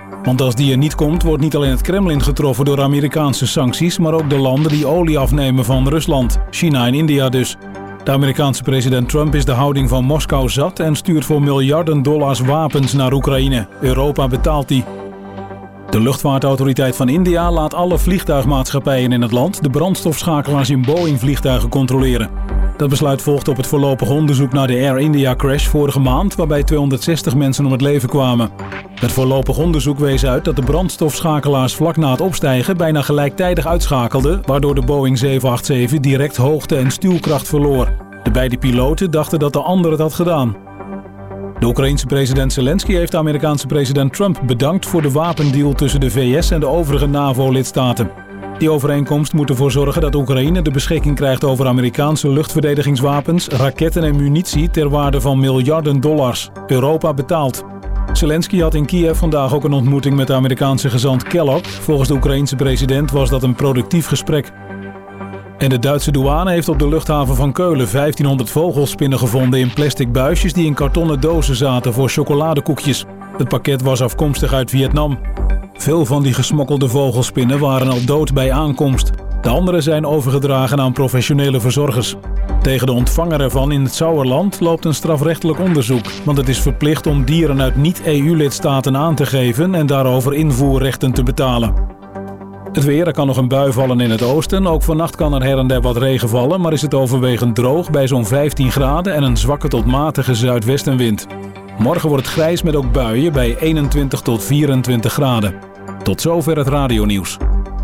Want als die er niet komt, wordt niet alleen het Kremlin getroffen door Amerikaanse sancties, maar ook de landen die olie afnemen van Rusland, China en India dus. De Amerikaanse president Trump is de houding van Moskou zat en stuurt voor miljarden dollars wapens naar Oekraïne. Europa betaalt die. De luchtvaartautoriteit van India laat alle vliegtuigmaatschappijen in het land de brandstofschakelaars in Boeing-vliegtuigen controleren. Dat besluit volgt op het voorlopig onderzoek naar de Air India-crash vorige maand, waarbij 260 mensen om het leven kwamen. Het voorlopig onderzoek wees uit dat de brandstofschakelaars vlak na het opstijgen bijna gelijktijdig uitschakelden, waardoor de Boeing 787 direct hoogte- en stuwkracht verloor. De beide piloten dachten dat de ander het had gedaan. De Oekraïense president Zelensky heeft de Amerikaanse president Trump bedankt voor de wapendeal tussen de VS en de overige NAVO-lidstaten. Die overeenkomst moet ervoor zorgen dat Oekraïne de beschikking krijgt over Amerikaanse luchtverdedigingswapens, raketten en munitie ter waarde van miljarden dollars. Europa betaalt. Zelensky had in Kiev vandaag ook een ontmoeting met de Amerikaanse gezant Kellogg. Volgens de Oekraïense president was dat een productief gesprek. En de Duitse douane heeft op de luchthaven van Keulen 1500 vogelspinnen gevonden in plastic buisjes die in kartonnen dozen zaten voor chocoladekoekjes. Het pakket was afkomstig uit Vietnam. Veel van die gesmokkelde vogelspinnen waren al dood bij aankomst. De andere zijn overgedragen aan professionele verzorgers. Tegen de ontvanger ervan in het Sauerland loopt een strafrechtelijk onderzoek, want het is verplicht om dieren uit niet-EU-lidstaten aan te geven en daarover invoerrechten te betalen. Het weer, er kan nog een bui vallen in het oosten. Ook vannacht kan er her en der wat regen vallen, maar is het overwegend droog bij zo'n 15 graden en een zwakke tot matige zuidwestenwind. Morgen wordt het grijs met ook buien bij 21 tot 24 graden. Tot zover het radionieuws.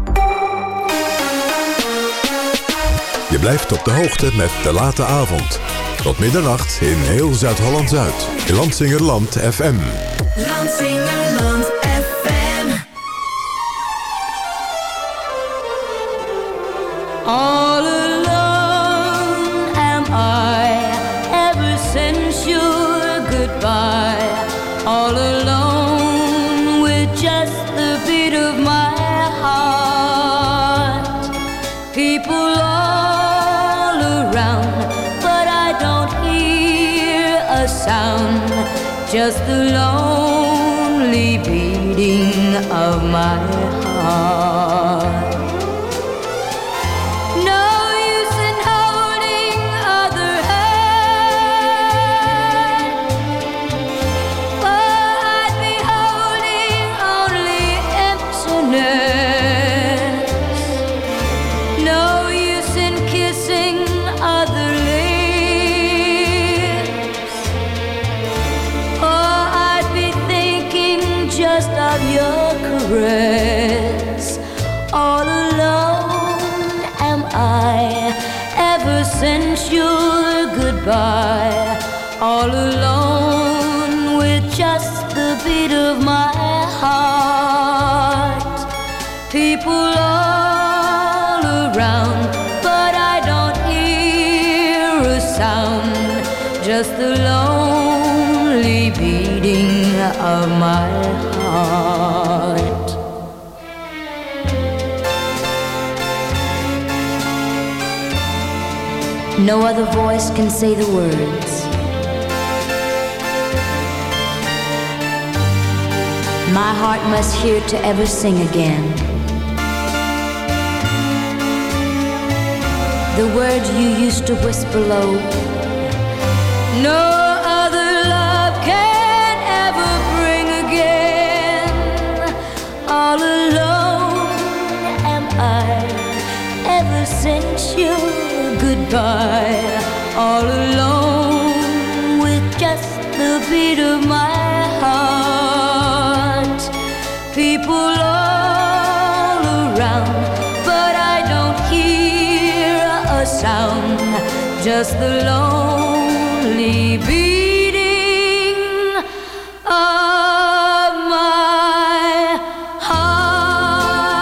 Je blijft op de hoogte met De Late Avond. Tot middernacht in heel Zuid-Holland-Zuid. Lansingerland FM. Lansingerland FM. All alone am I, ever since your goodbye. All alone with just the beat of my heart. People all around, but I don't hear a sound. Just the lonely beating of my heart. All alone am I, ever since your goodbye. All alone with just the beat of my heart. People all around, but I don't hear a sound. Just the lonely beating of my heart. No other voice can say the words. My heart must hear to ever sing again. The words you used to whisper low. No other love can ever bring again. All alone am I, ever since your goodbye. All alone with just the beat of my heart. People all around, but I don't hear a sound. Just the lonely beating of my heart.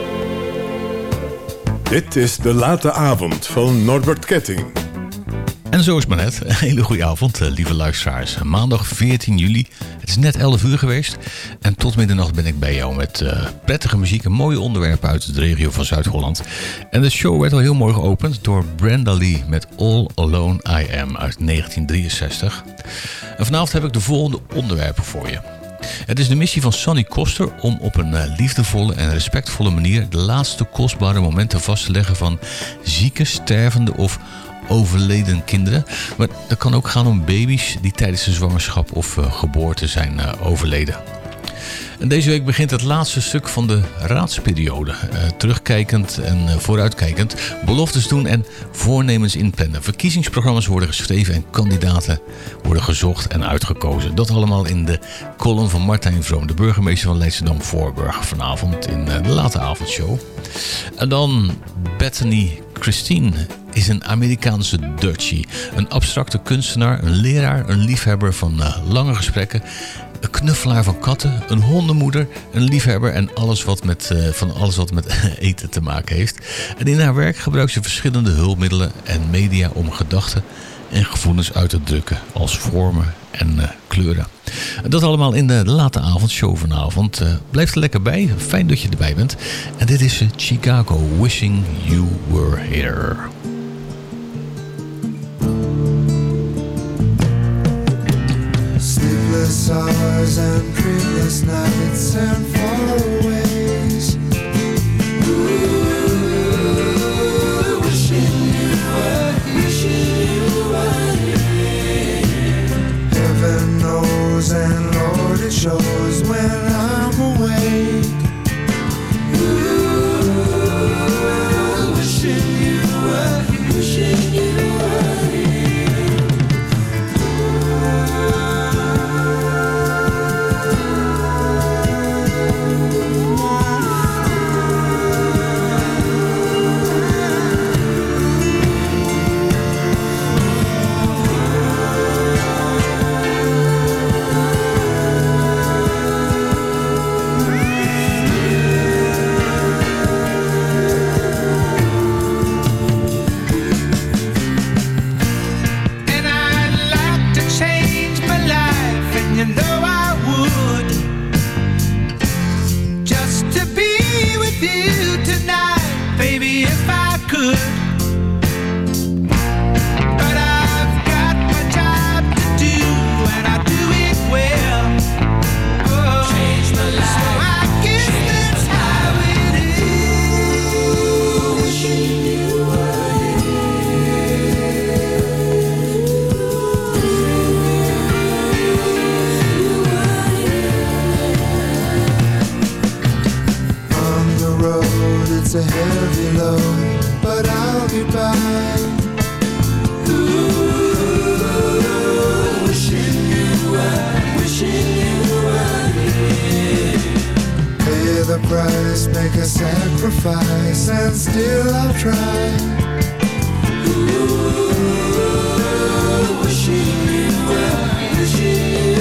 Dit is De Late Avond van Norbert Ketting. En zo is maar net. Een hele goede avond, lieve luisteraars. Maandag 14 juli. Het is net 11 uur geweest. En tot middernacht ben ik bij jou met prettige muziek en mooie onderwerpen uit de regio van Zuid-Holland. En de show werd al heel mooi geopend door Brenda Lee met All Alone I Am uit 1963. En vanavond heb ik de volgende onderwerpen voor je. Het is de missie van Sonny Koster om op een liefdevolle en respectvolle manier de laatste kostbare momenten vast te leggen van zieke, stervende of overleden kinderen. Maar het kan ook gaan om baby's die tijdens de zwangerschap of geboorte zijn overleden. En deze week begint het laatste stuk van de raadsperiode. Terugkijkend en vooruitkijkend. Beloftes doen en voornemens inplannen. Verkiezingsprogramma's worden geschreven en kandidaten worden gezocht en uitgekozen. Dat allemaal in de column van Martijn Vroom, de burgemeester van Leidschendam-Voorburg. Vanavond in de late avondshow. En dan Bethany Christine is een Amerikaanse Dutchie. Een abstracte kunstenaar, een leraar, een liefhebber van lange gesprekken. Een knuffelaar van katten, een hondenmoeder, een liefhebber en van alles wat met eten te maken heeft. En in haar werk gebruikt ze verschillende hulpmiddelen en media om gedachten en gevoelens uit te drukken als vormen en kleuren. En dat allemaal in de late avondshow vanavond. Blijf er lekker bij, fijn dat je erbij bent. En dit is Chicago, Wishing You Were Here. Sleepless hours and dreamless nights and faraways. Wishing you were here. Heaven knows and Lord it shows when I'm awake. Wishing you were here. Wishing you were here. It's a heavy load, but I'll be by. Wishing you were here. Pay the price, make a sacrifice, and still I'll try. Wishing you were here.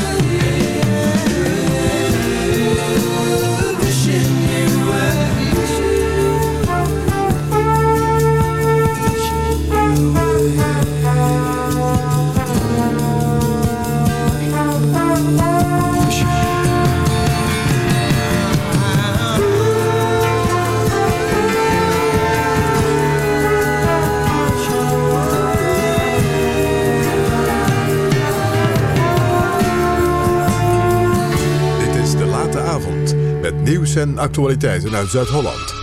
Wishing you were here. Met nieuws en actualiteiten uit Zuid-Holland.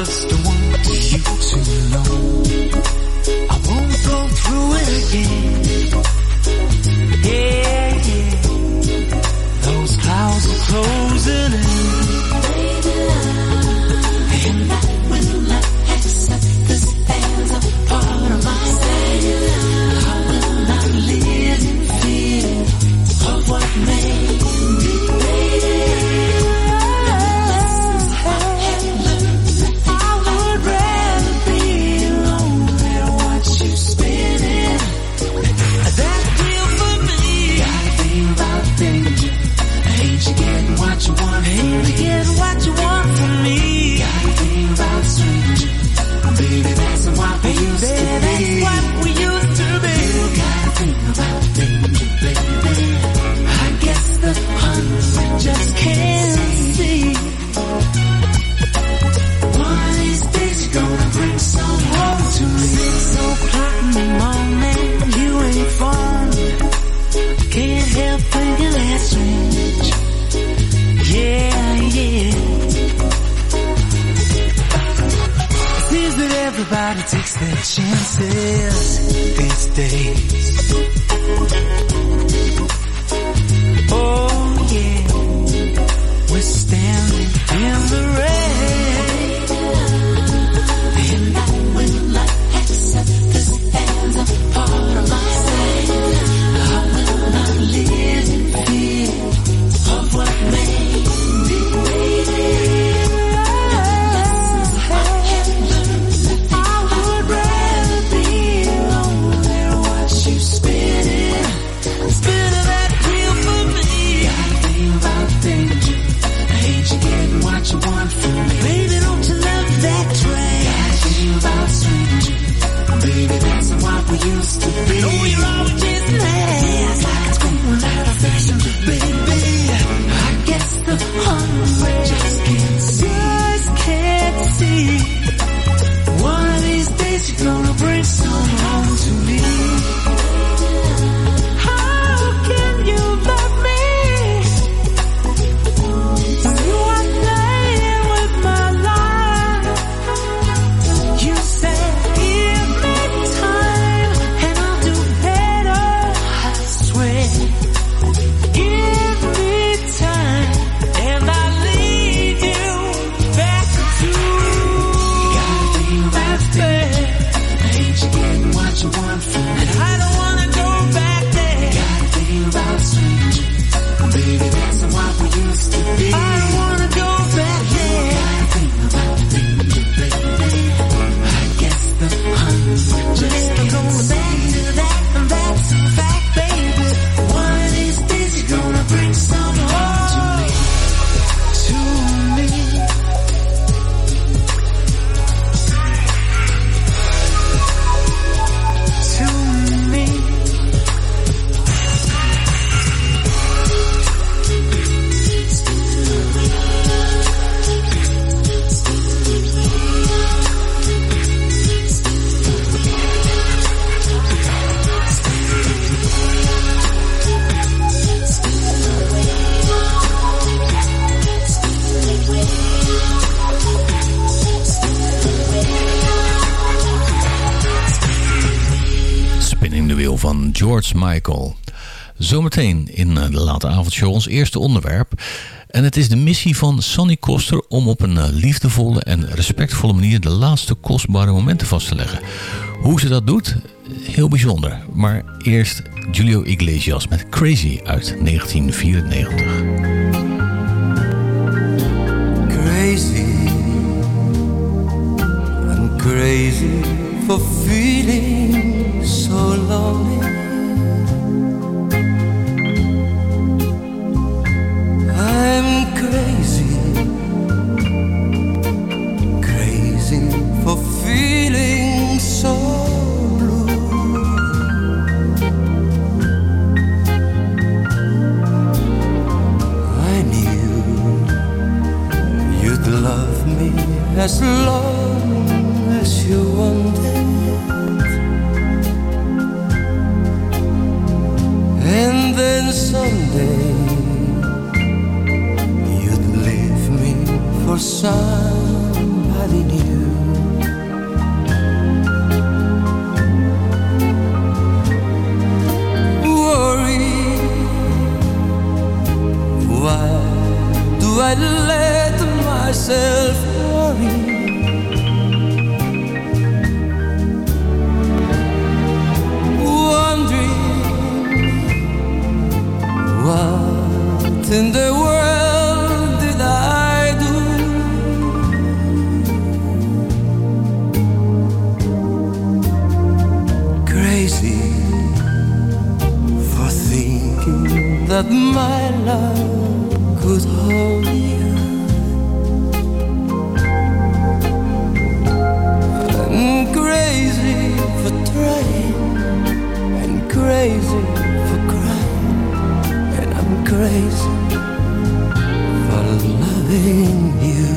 just want you to know I won't go through it again. Yeah, yeah. Those clouds are closing in. And I will not accept this as a part of my life. I will not live in fear of what may be. What you want, baby, get what you want from me. Gotta think about strangers, baby, that's what we used to be. That's what we used to be. You gotta think about danger, baby. I guess the hungry just can't see. One of these days you're gonna bring some home to me. 6 o'clock in the morning, you ain't fun. Can't help thinking that's strange. Yeah, yeah. It seems that everybody takes their chances these days. Oh, yeah. We're standing in the rain. And I will not accept this as a part of my life. I will not live in fear of what may. What you want from me, baby? Don't you love that train? Gotta think about strangers, baby. That's what we used to be. Oh, you're always just last, like it's going out of fashion, baby. I guess the hungry just can't see. One of these days you're gonna bring some home to me. How can you love me? Van George Michael. Zometeen in de late avondshow ons eerste onderwerp. En het is de missie van Sonny Koster om op een liefdevolle en respectvolle manier de laatste kostbare momenten vast te leggen. Hoe ze dat doet? Heel bijzonder. Maar eerst Julio Iglesias met Crazy uit 1994. Crazy, I'm crazy for feeling so lonely. I'm crazy, crazy for feeling so blue. I knew you'd love me as long as you wanted. And then someday you'd leave me for somebody loving you. Worry, why do I let myself worry? What in the world did I do? Crazy for thinking that my love could hold you. I'm crazy for trying and crazy for crying. I'm crazy for loving you.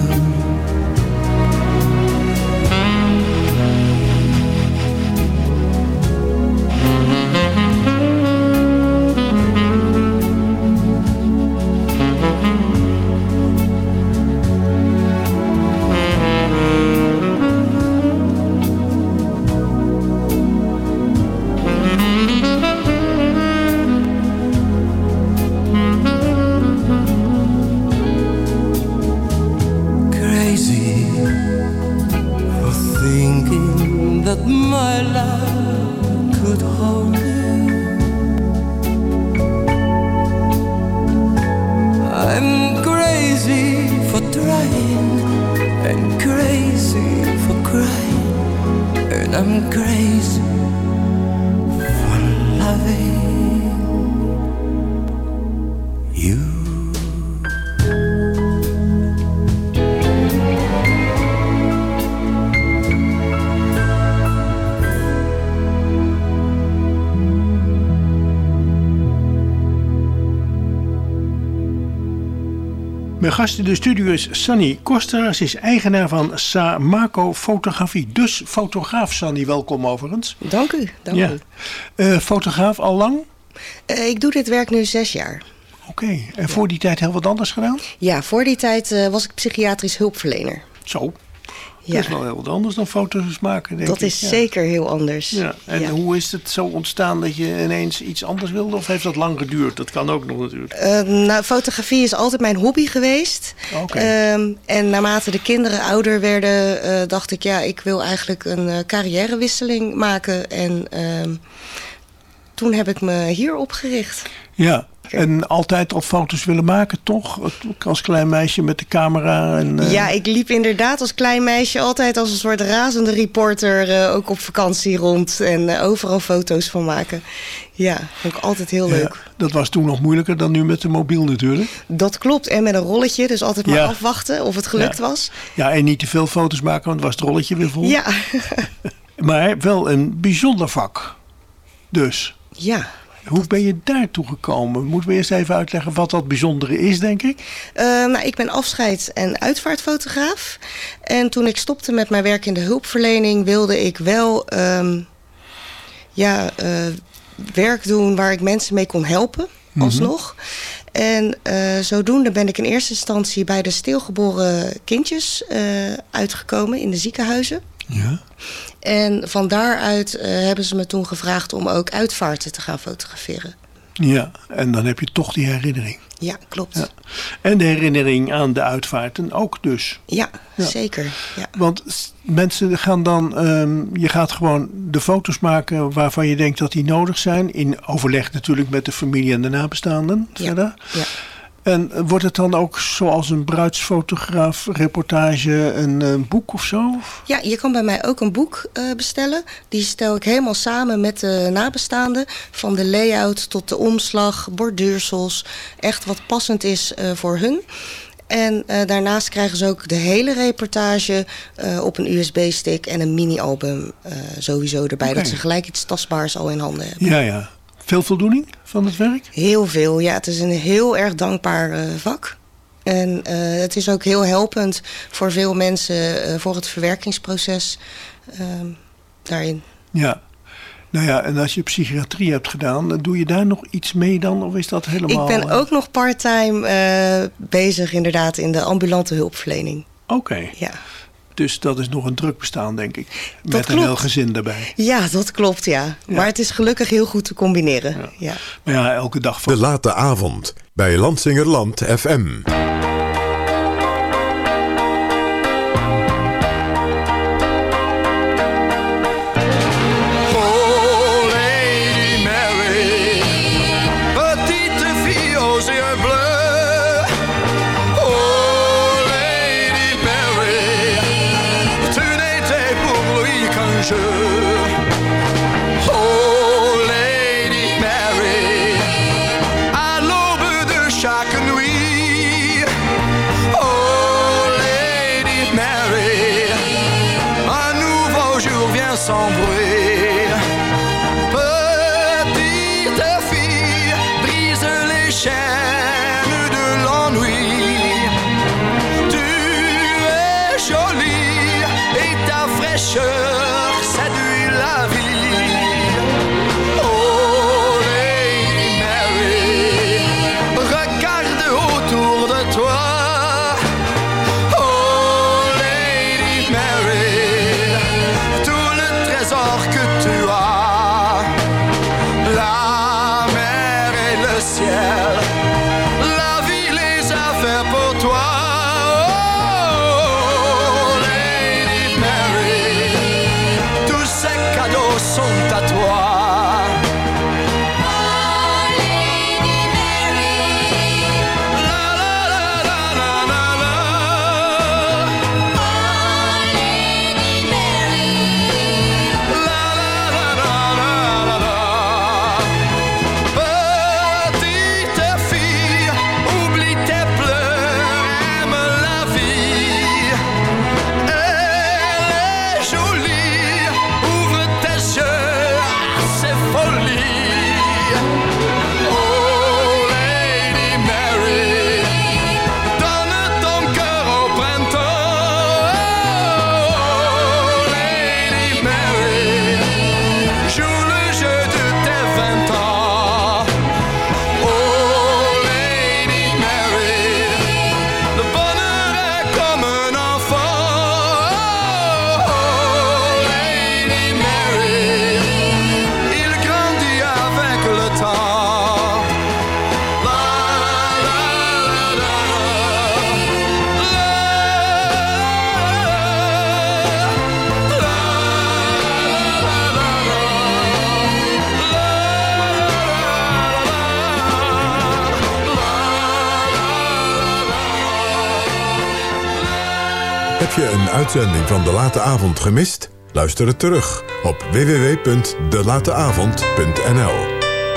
That my love could hold you. I'm crazy for trying and crazy for crying, and I'm crazy for loving you. Mijn gast in de studio is Sanny Koster. Ze is eigenaar van Samako Fotografie. Dus fotograaf, Sanny. Welkom overigens. Dank u. Dank u. Fotograaf al lang? Ik doe dit werk nu 6 jaar. Oké. En voor die tijd heel wat anders gedaan? Ja, voor die tijd was ik psychiatrisch hulpverlener. Zo. Dat is wel heel wat anders dan foto's maken, denk ik. Dat is zeker heel anders. Ja. En hoe is het zo ontstaan dat je ineens iets anders wilde? Of heeft dat lang geduurd? Dat kan ook nog natuurlijk. Nou, fotografie is altijd mijn hobby geweest. Okay. En naarmate de kinderen ouder werden, dacht ik... ja, ik wil eigenlijk een carrièrewisseling maken. En toen heb ik me hier opgericht. Ja. En altijd al foto's willen maken, toch? Als klein meisje met de camera. Ja, ik liep inderdaad als klein meisje altijd als een soort razende reporter... ook op vakantie rond en overal foto's van maken. Ja, vond ik altijd heel leuk. Dat was toen nog moeilijker dan nu met de mobiel natuurlijk. Dat klopt, en met een rolletje, dus altijd maar afwachten of het gelukt was. Ja, en niet te veel foto's maken, want was het rolletje weer vol. Ja. Maar wel een bijzonder vak. Dus. Ja. Hoe ben je daartoe gekomen? Moeten we eerst even uitleggen wat dat bijzondere is, denk ik? Nou, ik ben afscheids- en uitvaartfotograaf. En toen ik stopte met mijn werk in de hulpverlening... wilde ik wel werk doen waar ik mensen mee kon helpen, alsnog. En zodoende ben ik in eerste instantie bij de stilgeboren kindjes uitgekomen in de ziekenhuizen. Ja. En van daaruit hebben ze me toen gevraagd om ook uitvaarten te gaan fotograferen. Ja, en dan heb je toch die herinnering. Ja, klopt. Ja. En de herinnering aan de uitvaarten ook dus. Ja, zeker. Ja. Want mensen gaan dan... je gaat gewoon de foto's maken waarvan je denkt dat die nodig zijn. In overleg natuurlijk met de familie en de nabestaanden. Verder. Ja. En wordt het dan ook zoals een bruidsfotograaf reportage een boek of zo? Ja, je kan bij mij ook een boek bestellen. Die stel ik helemaal samen met de nabestaanden. Van de layout tot de omslag, borduursels. Echt wat passend is voor hun. En daarnaast krijgen ze ook de hele reportage op een USB-stick en een mini-album sowieso erbij. Okay. Dat ze gelijk iets tastbaars al in handen hebben. Ja, ja. Veel voldoening van het werk? Heel veel, ja. Het is een heel erg dankbaar vak. En het is ook heel helpend voor veel mensen voor het verwerkingsproces daarin. Ja. Nou ja, en als je psychiatrie hebt gedaan, doe je daar nog iets mee dan? Of is dat helemaal... Ik ben ook nog part-time bezig inderdaad in de ambulante hulpverlening. Oké. Ja. Dus dat is nog een druk bestaan, denk ik. Dat Met klopt. een heel gezin erbij. Ja, dat klopt, ja. Maar het is gelukkig heel goed te combineren. Ja. Ja. Maar ja, elke dag van... De late avond bij Lansingerland FM. Sans bruit, petite fille, brise les chaînes de l'ennui. Tu es jolie et ta fraîcheur séduit la vie. Oh Lady Mary, regarde autour de toi. Oh Lady Mary, que tu as, la mer et le ciel, la vie les a fait pour toi. Oh, Lady Mary, tous ces cadeaux sont à toi. Heb je een uitzending van De Late Avond gemist? Luister het terug op www.delateavond.nl.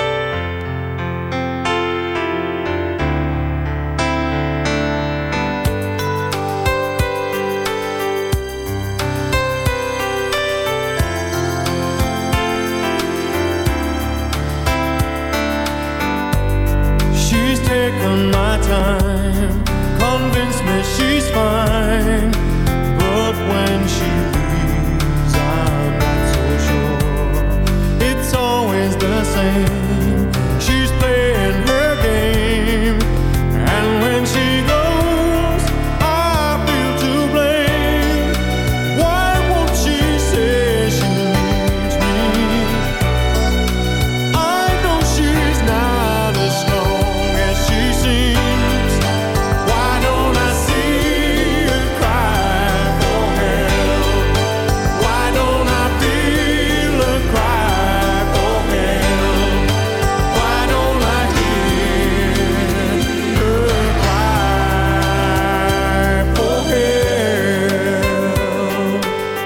She's taken my time, convinced me she's fine, but when she leaves I'm not so sure. It's always the same, she's playing her game, and when she goes I feel to blame. Why won't she say she needs me? I know she's not as strong as she seems. Why don't I see her cry for help? Why don't I feel her cry for help? Why don't I hear her cry for help?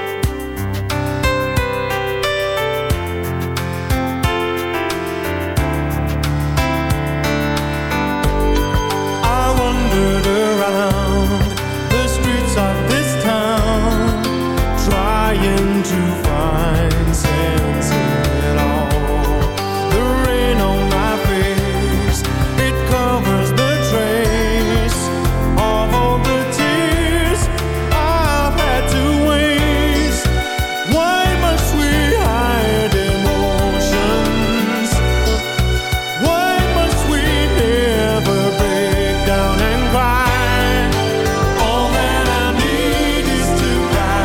I wandered around the streets of this town, trying to find sense in it all. The rain on my face, it covers the trace of all the tears I've had to waste. Why must we hide emotions? Why must we never break down and cry? All that I need is to cry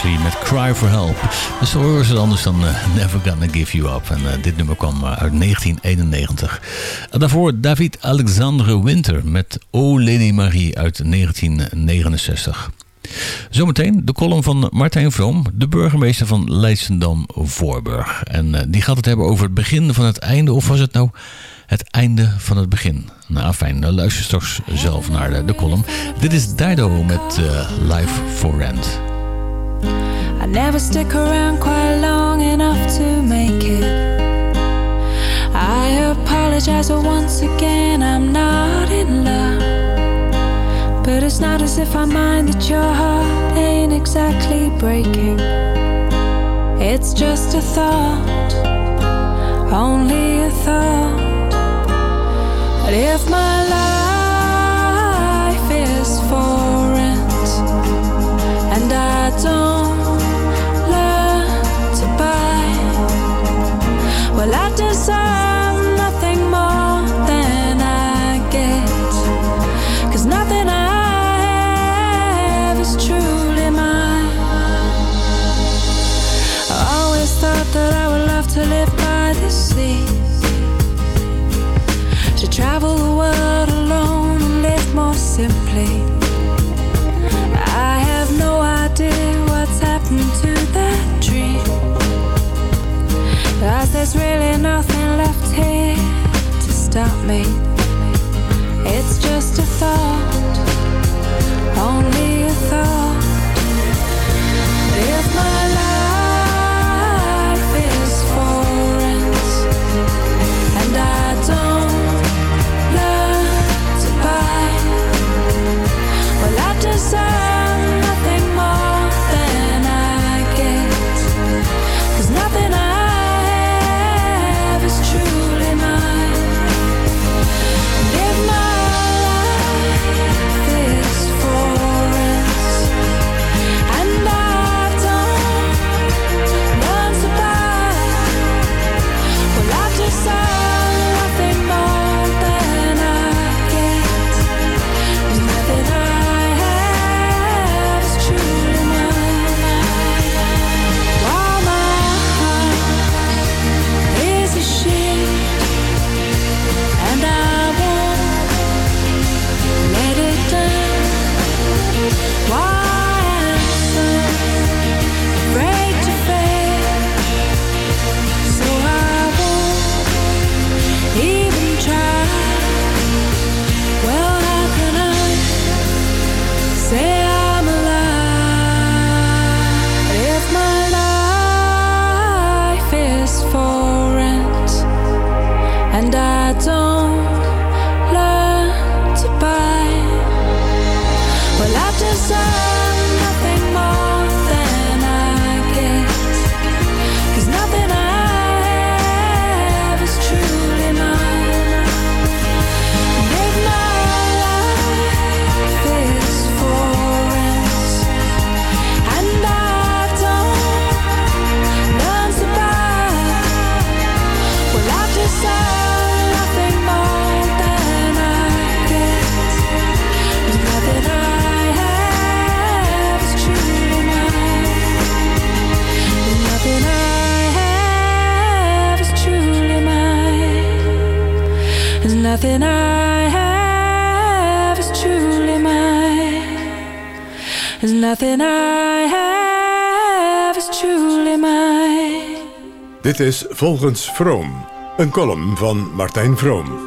Anniversary met Cry for Help. Dus zo horen ze anders dan Never Gonna Give You Up. En dit nummer kwam uit 1991. En daarvoor David Alexandre Winter met O Lady Marie uit 1969. Zometeen de column van Martijn Vroom, de burgemeester van Leidschendam-Voorburg. En die gaat het hebben over het begin van het einde, of was het nou het einde van het begin? Nou fijn, luister straks zelf naar de column. Dit is Dido met Life for Rent. I never stick around quite long enough to make it. I apologize once again, I'm not in love. But it's not as if I mind that your heart ain't exactly breaking. It's just a thought, only a thought. But if my life is for rent and I don't learn to buy, well, I deserve nothing more than I get. 'Cause nothing I have is truly mine. I always thought that I would love to live by the sea, to travel the world alone and live more simply. I have no idea what's happened to that dream, 'cause there's really nothing left here to stop me. It's just a thought, only a thought. If my life is for rent and I don't learn to buy, well, I deserve nothing more than I get. 'Cause nothing I have is truly mine. If my life is for rent and I don't learn to buy, well, I deserve nothing more than I get. 'Cause nothing I have is truly mine. While my heart is a ship and I won't let it down. Why am I afraid to fail? So I won't even try. Well, how can I say I'm alive if my life is for rent and I don't learn to buy? Well, I deserve nothing more than I get. 'Cause nothing I have is truly mine. And if my life is for rent and I don't learn to buy, well, I deserve nothing more than I get. 'Cause nothing I have is truly mine. Nothing I have is truly mine. There's nothing I have is truly mine. There's nothing I have is truly mine. Dit is Volgens Vroom, een column van Martijn Vroom.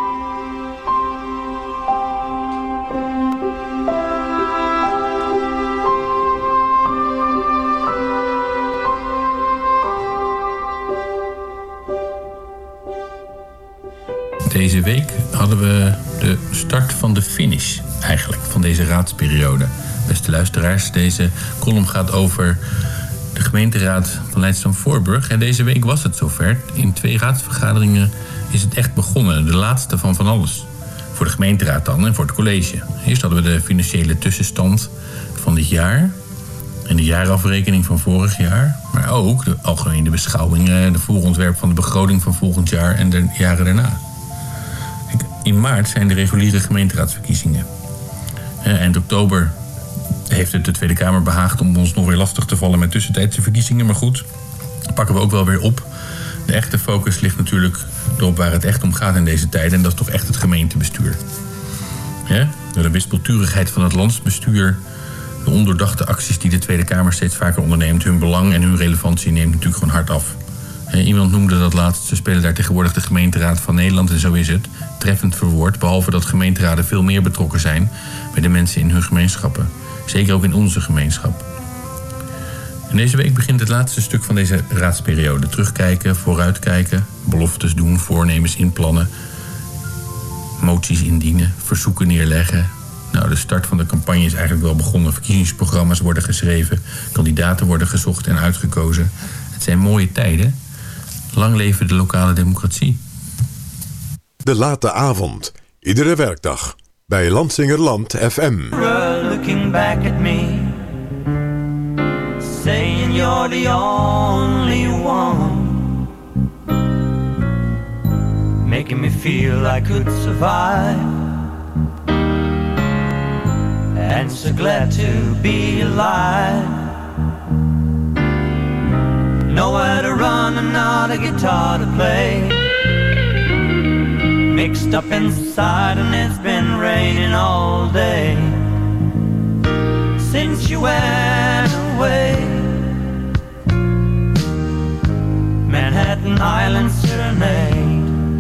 Deze week hadden we de start van de finish eigenlijk van deze raadsperiode. Beste luisteraars, deze column gaat over de gemeenteraad van Leidschendam-Voorburg. En deze week was het zover. In 2 raadsvergaderingen is het echt begonnen. De laatste van alles. Voor de gemeenteraad dan en voor het college. Eerst hadden we de financiële tussenstand van dit jaar. En de jaarafrekening van vorig jaar. Maar ook de algemene beschouwingen, de voorontwerp van de begroting van volgend jaar en de jaren daarna. In maart zijn de reguliere gemeenteraadsverkiezingen. Eind oktober heeft het de Tweede Kamer behaagd om ons nog weer lastig te vallen met tussentijdse verkiezingen. Maar goed, pakken we ook wel weer op. De echte focus ligt natuurlijk erop waar het echt om gaat in deze tijden. En dat is toch echt het gemeentebestuur. Ja? Door de wispelturigheid van het landsbestuur, de ondoordachte acties die de Tweede Kamer steeds vaker onderneemt, hun belang en hun relevantie neemt natuurlijk gewoon hard af. Iemand noemde dat laatst, ze spelen daar tegenwoordig de gemeenteraad van Nederland en zo is het. Treffend verwoord, behalve dat gemeenteraden veel meer betrokken zijn bij de mensen in hun gemeenschappen. Zeker ook in onze gemeenschap. En deze week begint het laatste stuk van deze raadsperiode. Terugkijken, vooruitkijken, beloftes doen, voornemens inplannen, moties indienen, verzoeken neerleggen. Nou, de start van de campagne is eigenlijk wel begonnen. Verkiezingsprogramma's worden geschreven, kandidaten worden gezocht en uitgekozen. Het zijn mooie tijden. Lang leven de lokale democratie. De late avond. Iedere werkdag. Bij Lansingerland FM. Looking back at me, saying you're the only one, making me feel I could survive, and so glad to be alive. Nowhere to run and not a guitar to play, mixed up inside and it's been raining all day since you went away. Manhattan Island Serenade.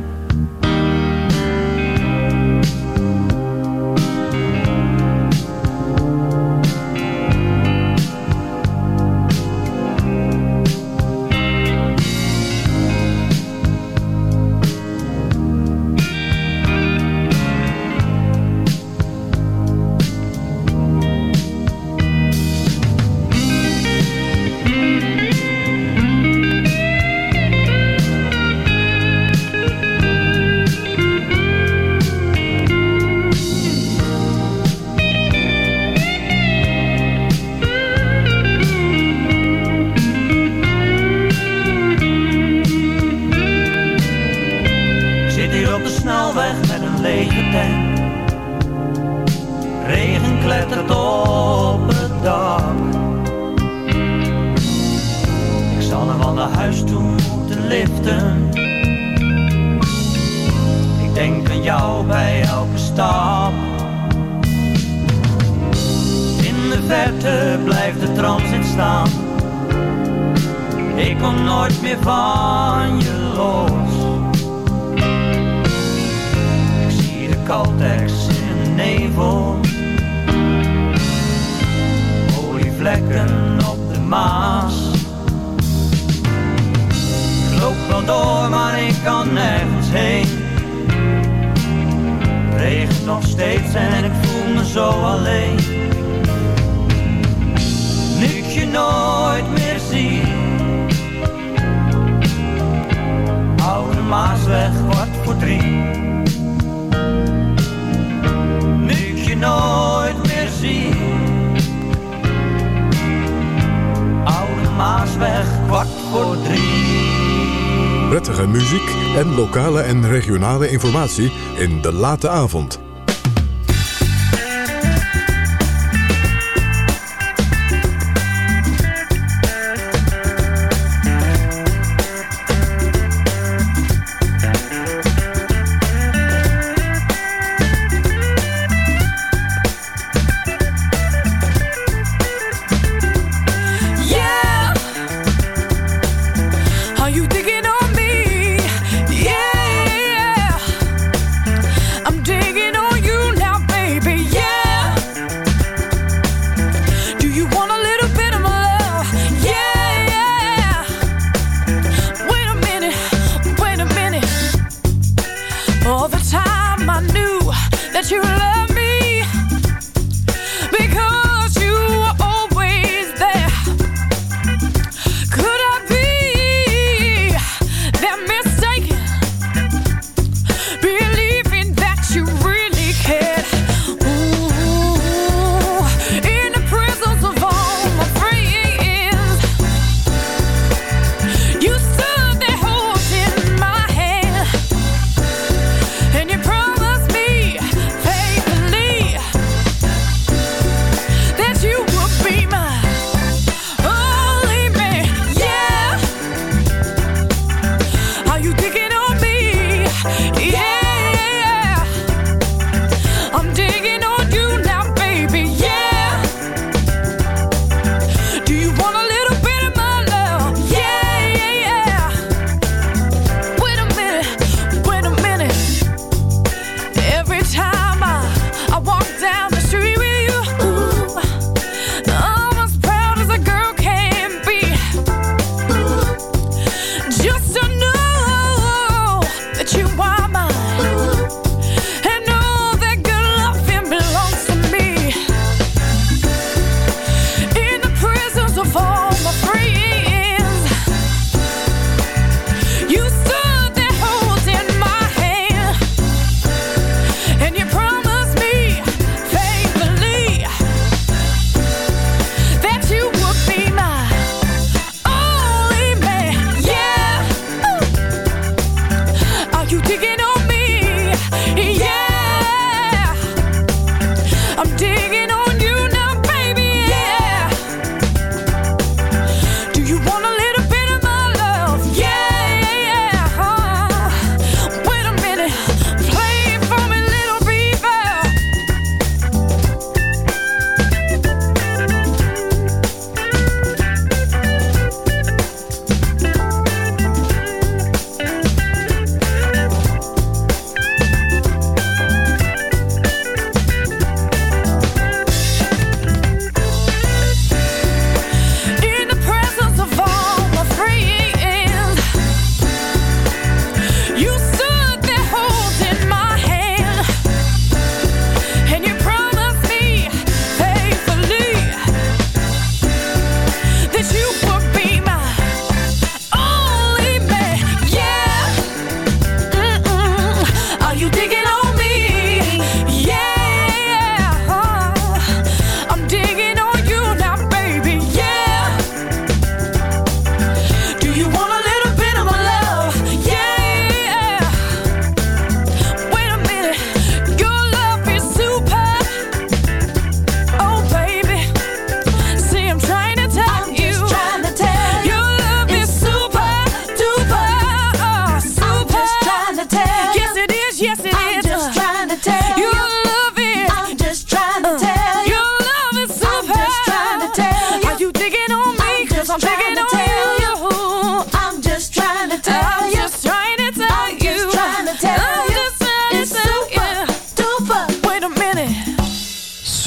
Prettige muziek en lokale en regionale informatie in de late avond. And you promised me faithfully.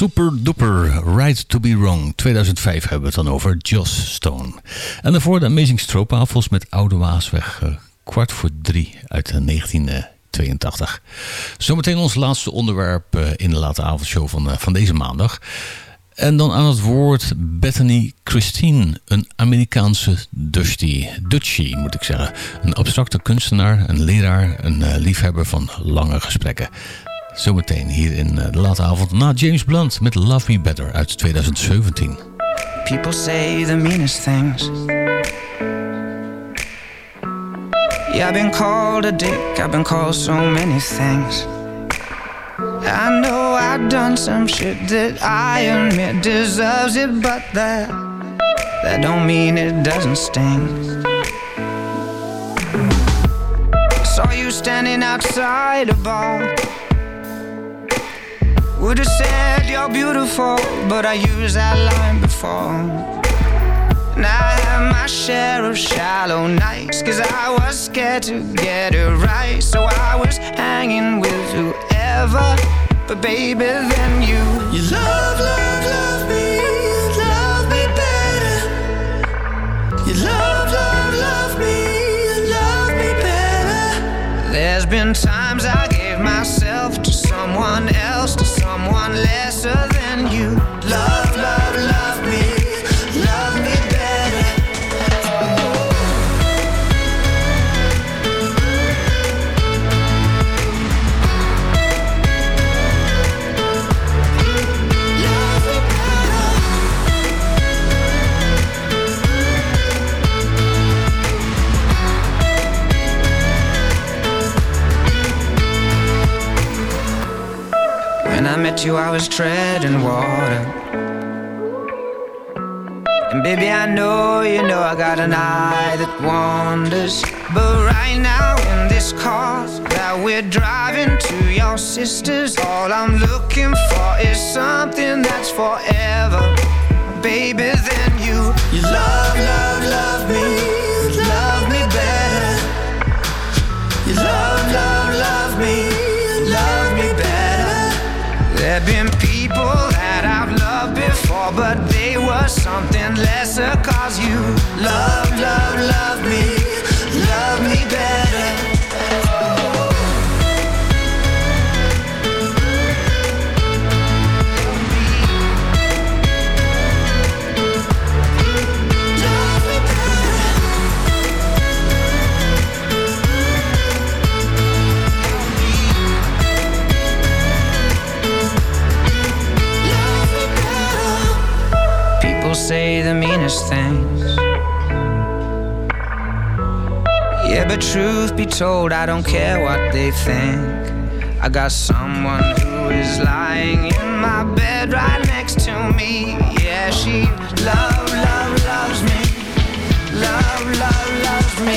Super Duper, Right to Be Wrong. 2005 hebben we het dan over Joss Stone. En daarvoor de Amazing Stroopwafels met Oude Waasweg. 2:15 uit 1982. Zometeen ons laatste onderwerp in de late avondshow van deze maandag. En dan aan het woord Bethany Christine, een Amerikaanse Dutchie moet ik zeggen. Een abstracte kunstenaar, een leraar, een liefhebber van lange gesprekken. Zometeen hier in de late avond na James Blunt met Love Me Better uit 2017. People say the meanest things. Yeah, I've been called a dick, I've been called so many things. I know I've done some shit that I admit deserves it, but that don't mean it doesn't sting. Saw you standing outside a bar. Would've said you're beautiful, but I used that line before. And I had my share of shallow nights, 'cause I was scared to get it right. So I was hanging with whoever, but baby, then you love, love, love me better. You love, love, love me better. There's been times I gave myself to someone else, to someone lesser than you. Love, love, love me better. When I met you, I was treading water. And baby, I know, you know I got an eye that wanders. But right now in this car that we're driving to your sister's, all I'm looking for is something that's forever. Baby, then you love, love, love me better. You love, love, love me better. There've been people that I've loved before, but they were something lesser, 'cause you love, love, love me better. Say the meanest things. Yeah, but truth be told, I don't care what they think. I got someone who is lying in my bed right next to me. Yeah, she loves me. Loves me.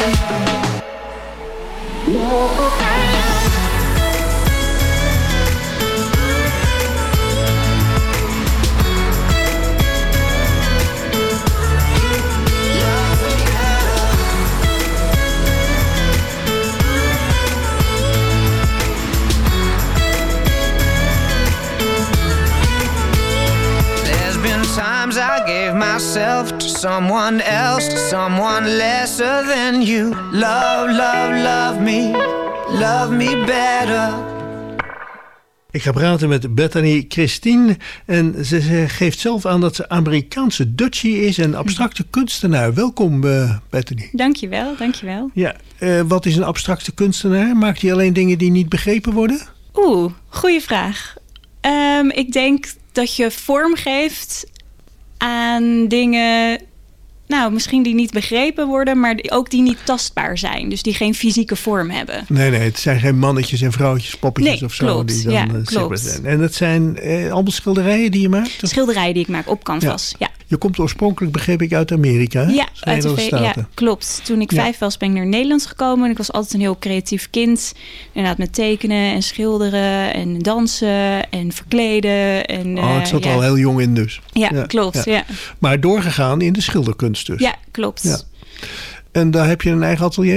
Times I gave myself to someone else, to someone lesser than you. Love, love, love me better. Ik ga praten met Bethany Christine en ze geeft zelf aan dat ze Amerikaanse Dutchie is en abstracte kunstenaar. Welkom Bethany. Dankjewel. Ja, wat is een abstracte kunstenaar? Maakt hij alleen dingen die niet begrepen worden? Goeie vraag. Ik denk dat je vorm geeft aan dingen, nou, misschien die niet begrepen worden, maar ook die niet tastbaar zijn. Dus die geen fysieke vorm hebben. Nee, het zijn geen mannetjes en vrouwtjes, poppetjes of zo. Klopt, die dan klopt. Zijn. En dat zijn allemaal schilderijen die je maakt? Schilderijen die ik maak op canvas, ja. Je komt oorspronkelijk, begreep ik, uit Amerika, hè? Ja, uit de Staten. Ja, klopt. Toen ik 5 was, ben ik naar Nederland gekomen. En ik was altijd een heel creatief kind. Inderdaad met tekenen en schilderen en dansen en verkleden. En, het zat al heel jong in dus. Ja, klopt. Ja. Maar doorgegaan in de schilderkunst dus. Ja, klopt. Ja. En daar heb je een eigen atelier voor?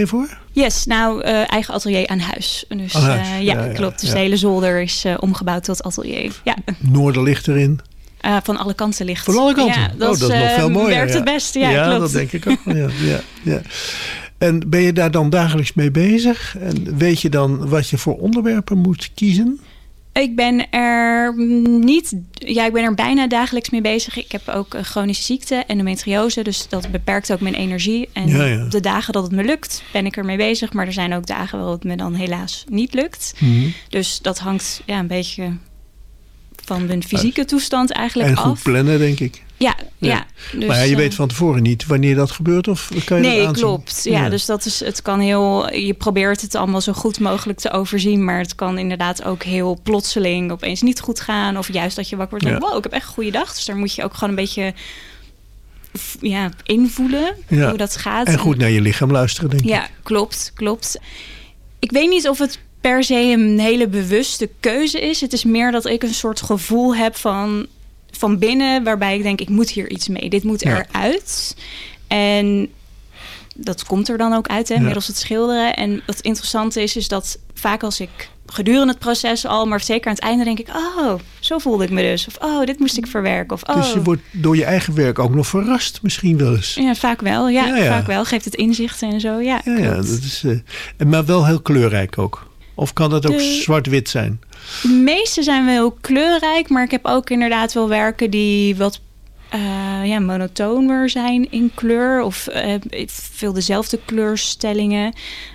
Yes, eigen atelier aan huis. Dus Aan huis. Klopt. Dus ja. de hele zolder is omgebouwd tot atelier. Ja. Noorden ligt erin. Van alle kanten ligt. Van alle kanten? Ja, dat is nog veel mooier. Werkt het beste, ja, klopt. Dat denk ik ook. Ja. En ben je daar dan dagelijks mee bezig? En weet je dan wat je voor onderwerpen moet kiezen? Ik ben er bijna dagelijks mee bezig. Ik heb ook een chronische ziekte, endometriose. Dus dat beperkt ook mijn energie. En op de dagen dat het me lukt, ben ik er mee bezig. Maar er zijn ook dagen waarop het me dan helaas niet lukt. Mm-hmm. Dus dat hangt een beetje van mijn fysieke toestand eigenlijk af. En goed plannen, denk ik. Ja. Dus, maar je weet van tevoren niet wanneer dat gebeurt of kan je dat aanzien? Nee, klopt. Ja, dus het kan je probeert het allemaal zo goed mogelijk te overzien, maar het kan inderdaad ook heel plotseling opeens niet goed gaan. Of juist dat je wakker wordt en wow, ik heb echt een goede dag. Dus daar moet je ook gewoon een beetje invoelen hoe dat gaat. En goed naar je lichaam luisteren, denk ik. Ja, klopt. Ik weet niet of het per se een hele bewuste keuze is. Het is meer dat ik een soort gevoel heb van binnen, waarbij ik denk, ik moet hier iets mee. Dit moet eruit. En dat komt er dan ook uit, middels het schilderen. En wat interessant is dat vaak als ik gedurende het proces al, maar zeker aan het einde denk ik, oh, zo voelde ik me dus. Of dit moest ik verwerken. Of, Dus je wordt door je eigen werk ook nog verrast misschien wel eens. Ja, vaak wel. Ja, vaak wel. Geeft het inzichten en zo. Ja, dat is, maar wel heel kleurrijk ook. Of kan dat ook zwart-wit zijn? De meeste zijn wel heel kleurrijk, maar ik heb ook inderdaad wel werken die wat monotoner zijn in kleur. Of veel dezelfde kleurstellingen.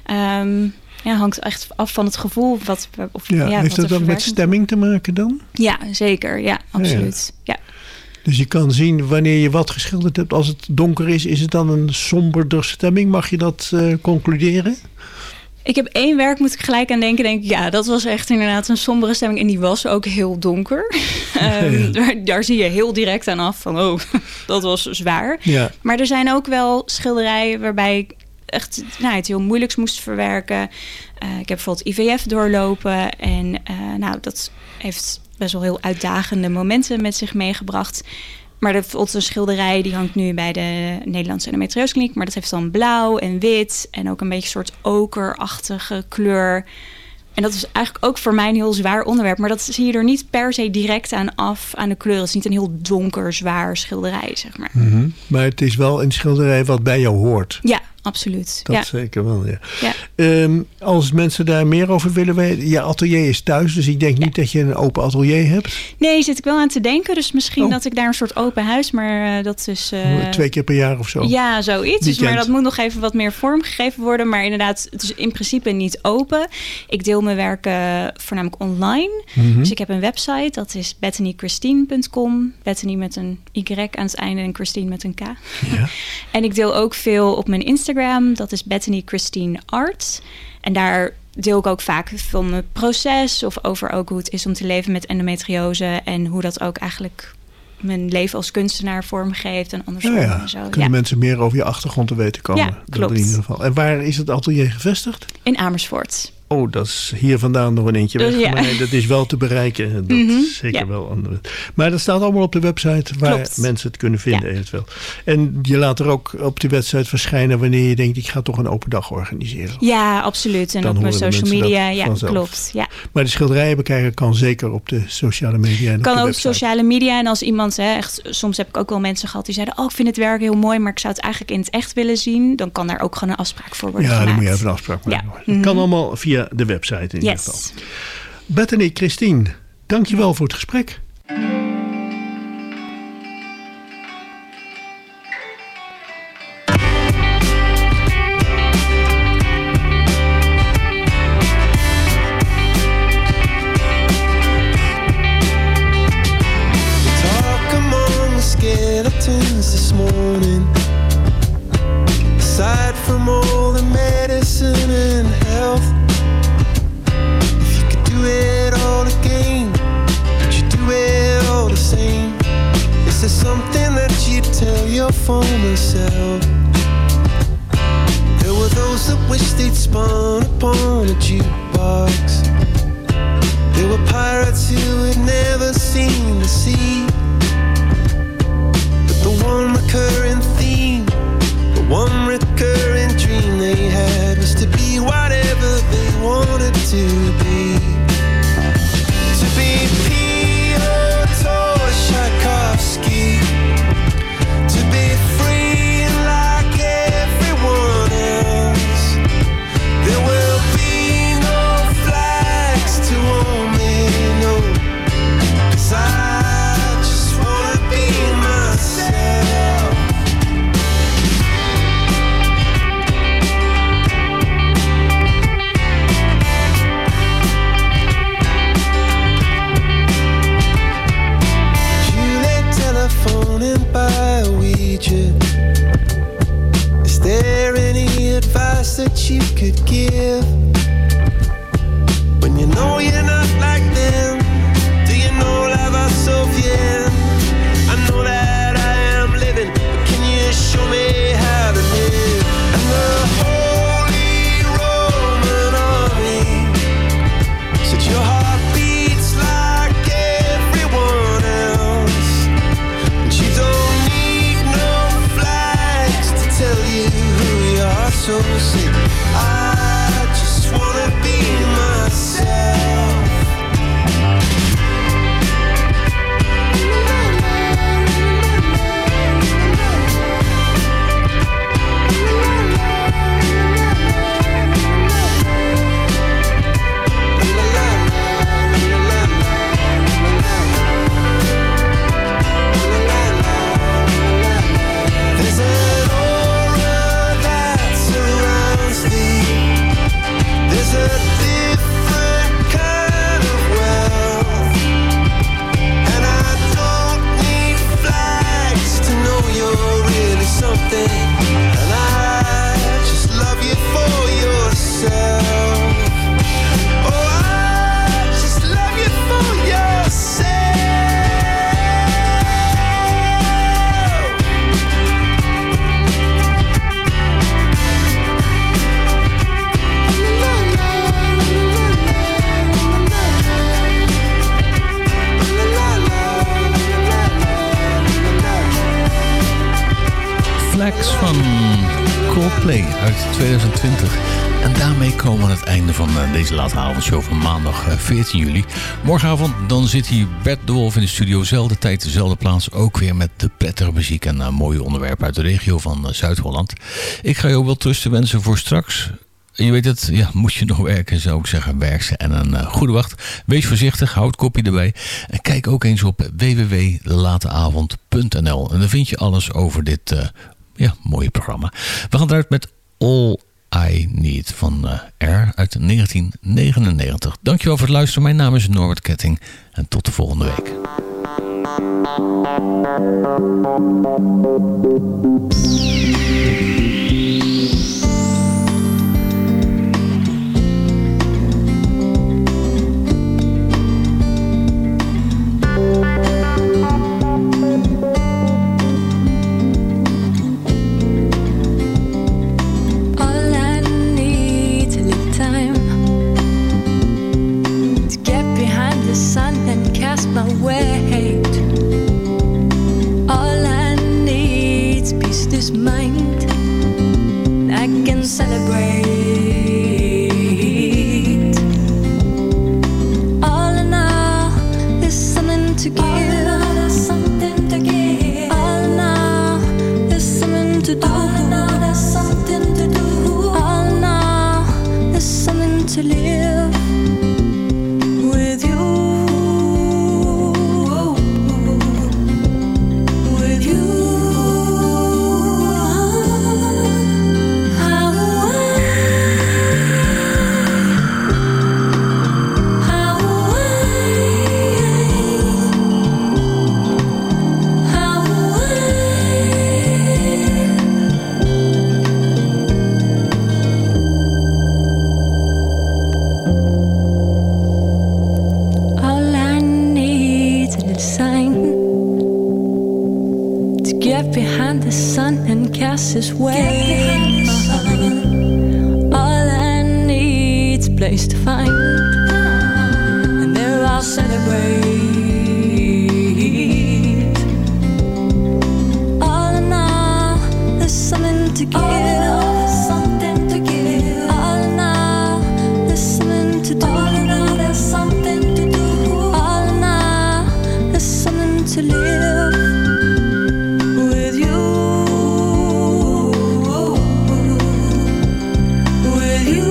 Hangt echt af van het gevoel. Heeft dat ook met stemming te maken dan? Ja, zeker. Ja, absoluut. Ja. Dus je kan zien wanneer je wat geschilderd hebt. Als het donker is het dan een somberder stemming? Mag je dat concluderen? Ik heb 1 werk, moet ik gelijk aan denken. Dat was echt inderdaad een sombere stemming. En die was ook heel donker. Daar zie je heel direct aan af van, dat was zwaar. Ja. Maar er zijn ook wel schilderijen waarbij ik echt het heel moeilijks moest verwerken. Ik heb bijvoorbeeld IVF doorlopen. En dat heeft best wel heel uitdagende momenten met zich meegebracht. Maar bijvoorbeeld een schilderij die hangt nu bij de Nederlandse endometriosekliniek. Maar dat heeft dan blauw en wit en ook een beetje een soort okerachtige kleur. En dat is eigenlijk ook voor mij een heel zwaar onderwerp. Maar dat zie je er niet per se direct aan af aan de kleur. Het is niet een heel donker, zwaar schilderij, zeg maar. Mm-hmm. Maar het is wel een schilderij wat bij jou hoort. Ja, absoluut. Dat zeker wel, ja. Als mensen daar meer over willen weten. Je atelier is thuis, dus ik denk niet dat je een open atelier hebt. Nee, zit ik wel aan te denken. Dus misschien dat ik daar een soort open huis, maar dat is... 2 keer per jaar of zo. Ja, zoiets. Dus, maar dat moet nog even wat meer vormgegeven worden. Maar inderdaad, het is in principe niet open. Ik deel mijn werken voornamelijk online. Mm-hmm. Dus ik heb een website, dat is BethanyChristine.com. Bethany met een Y aan het einde en Christine met een K. Ja. En ik deel ook veel op mijn Instagram. Dat is Bethany Christine Art. En daar deel ik ook vaak van mijn proces. Of over ook hoe het is om te leven met endometriose. En hoe dat ook eigenlijk mijn leven als kunstenaar vormgeeft. En andersom. En zo. Kunnen mensen meer over je achtergrond te weten komen. Ja, klopt. In ieder geval. En waar is het atelier gevestigd? In Amersfoort. Oh, dat is hier vandaan nog een eentje weg. Dus, maar nee, dat is wel te bereiken. Dat is zeker wel andere. Maar dat staat allemaal op de website waar mensen het kunnen vinden eventueel. En je laat er ook op die website verschijnen wanneer je denkt, ik ga toch een open dag organiseren. Ja, absoluut. En dan op mijn social media. Ja, klopt. Ja. Maar de schilderijen bekijken kan zeker op de sociale media. En kan op de ook website. Sociale media. En als iemand, echt, soms heb ik ook wel mensen gehad die zeiden, ik vind het werk heel mooi, maar ik zou het eigenlijk in het echt willen zien. Dan kan daar ook gewoon een afspraak voor worden gemaakt. Ja, dan moet je even een afspraak maken. Ja. Het kan allemaal via de website. In ieder geval. Bethany Christine, dankjewel voor het gesprek. Talk among the skeletons this morning. Aside from all the medicine and health, it all again, would you do it all the same? Is there something that you tell your former self? There were those that wished they'd spun upon a jukebox. There were pirates who had never seen the sea. But the one recurring theme, the one recurring dream they had was to be to be Piotr Tchaikovsky, to be free like everyone else. There will be no flags to hold me, no, 'cause I just wanna be myself. Juliet telephoning by Ouija. Is there any advice that you could give? When you know you're not like them, do you know la va so bien? I know that I am living, but can you show me how to live? And the Holy Roman Army said your heart beats like everyone else, and you don't need no flags to tell you who you are. So say, I just wanna be myself. There's an aura that surrounds thee. There's a different kind of wealth, and I don't need flags to know you're really something, and I just love you for yourself. Oh, I just love you for yourself. Flags van Coldplay uit 2020. En daarmee komen we aan het einde van deze late avondshow van maandag 14 juli. Morgenavond dan zit hier Bert de Wolf in de studio. Zelfde tijd, dezelfde plaats. Ook weer met de prettige muziek en mooie onderwerpen uit de regio van Zuid-Holland. Ik ga je ook wel trusten wensen voor straks. Je weet het, ja, moet je nog werken, zou ik zeggen, werk ze. En een goede wacht. Wees voorzichtig, houd kopje erbij. En kijk ook eens op www.lateavond.nl. En dan vind je alles over dit mooie programma. We gaan eruit met All I Need van R uit 1999. Dankjewel voor het luisteren. Mijn naam is Norbert Ketting. En tot de volgende week. My weight. All I need's peace, this mind. I can celebrate. All in all, there's something to give. All in all, there's something to do. All in all, there's something to do. All in all, there's something to live with you. Behind the sun and cast his way. All I need's a place to find, and there I'll celebrate. All in all, there's something to give. All in all, there's something to do. to live with you. With you.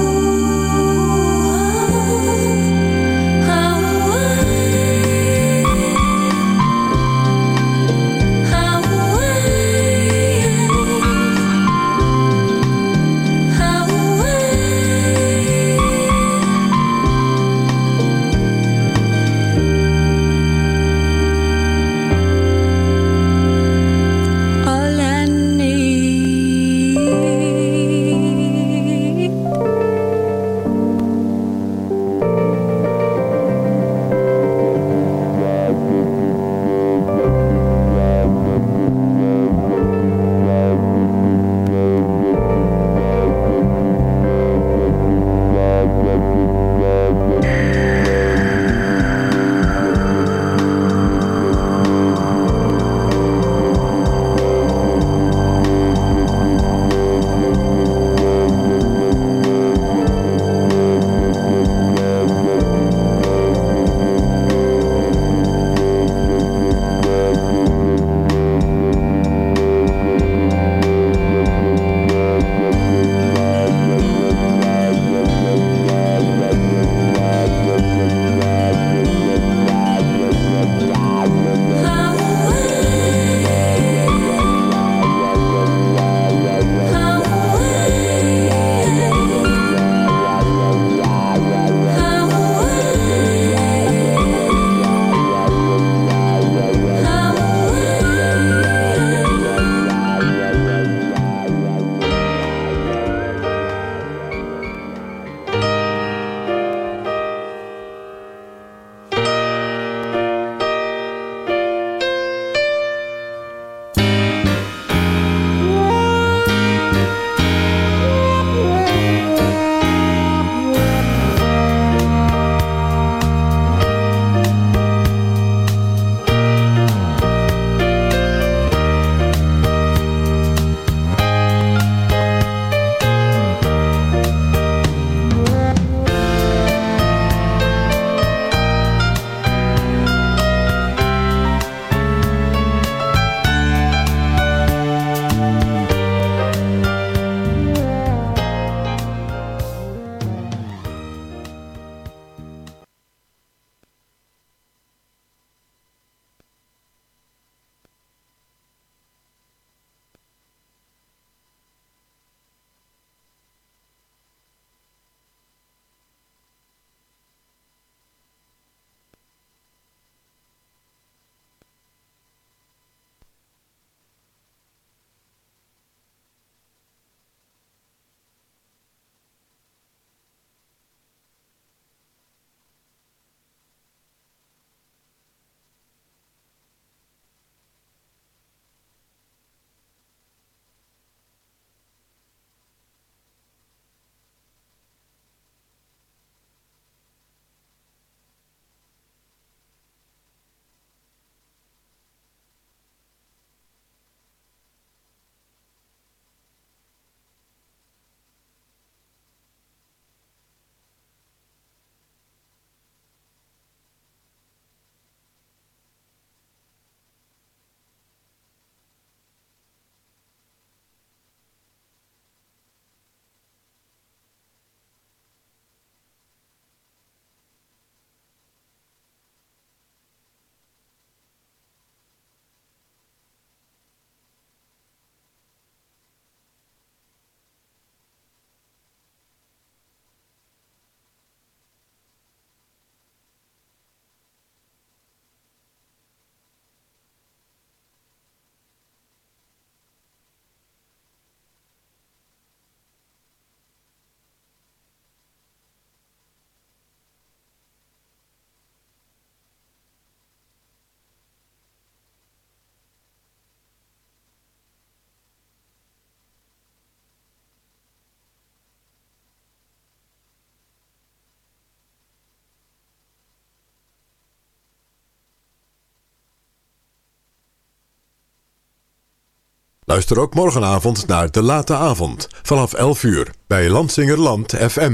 Luister ook morgenavond naar De Late Avond vanaf 11 uur bij Landsingerland FM.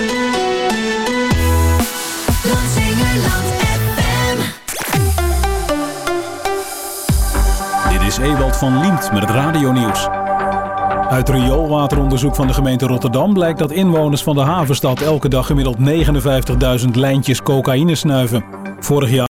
Landsingerland FM. Ewald van Liemt met het radionieuws. Uit rioolwateronderzoek van de gemeente Rotterdam blijkt dat inwoners van de havenstad elke dag gemiddeld 59.000 lijntjes cocaïne snuiven. Vorig jaar